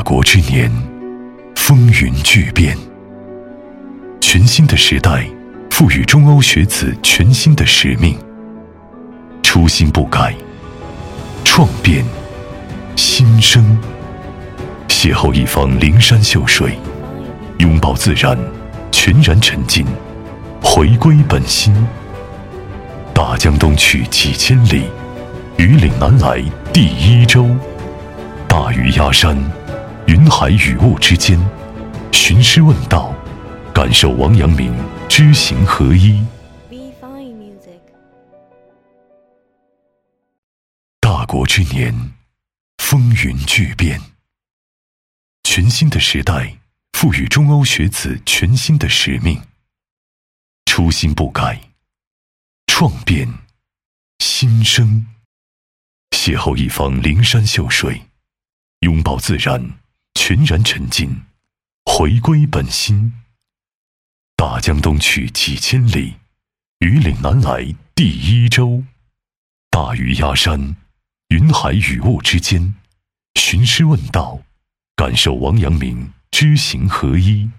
国之年，风云巨变。全新的时代赋予中欧学子全新的使命，初心不改，创变新生。邂逅一方灵山秀水，拥抱自然，全然沉浸，回归本心。大江东去几千里，与岭南来第一州。大鱼压山，云海雨雾之间，寻师问道，感受王阳明知行合一。大国之年，风云巨变。全新的时代赋予中欧学子全新的使命，初心不改，创变新生。邂逅一方灵山秀水，拥抱自然，全然沉浸，回归本心。大江东去几千里，与岭南来第一州。大鱼压山，云海雨雾之间，寻师问道，感受王阳明知行合一。